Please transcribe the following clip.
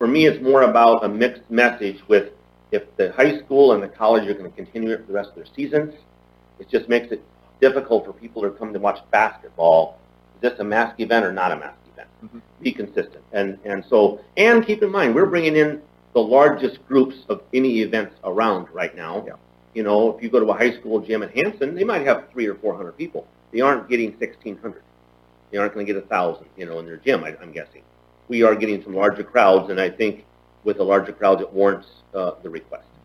me, it's more about a mixed message with if the high school and the college are going to continue it for the rest of their seasons. It just makes it difficult for people to come to watch basketball. Is this a mask event or not a mask event? Mm-hmm. Be consistent. And keep in mind, we're bringing in the largest groups of any events around right now. Yeah. You know, if you go to a high school gym at Hanson, they might have 300 or 400 people. They aren't getting 1,600. They aren't going to get 1,000, you know, in their gym, I'm guessing. We are getting some larger crowds, and I think with the larger crowds, it warrants the request.